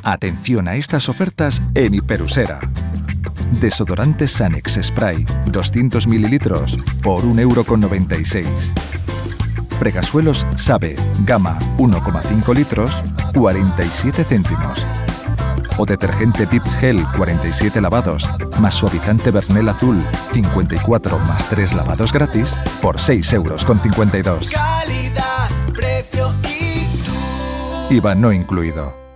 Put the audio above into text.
Atención a estas ofertas en Hiperusera. Desodorante Sanex Spray 200 mililitros por 1,96 €. Fregasuelos Sabe Gama 1,5 litros 47 céntimos. O detergente Pip Gel 47 lavados más suavizante Bernel Azul 54 más 3 lavados gratis por 6,52 €. Calidad, precio y tú. IVA no incluido.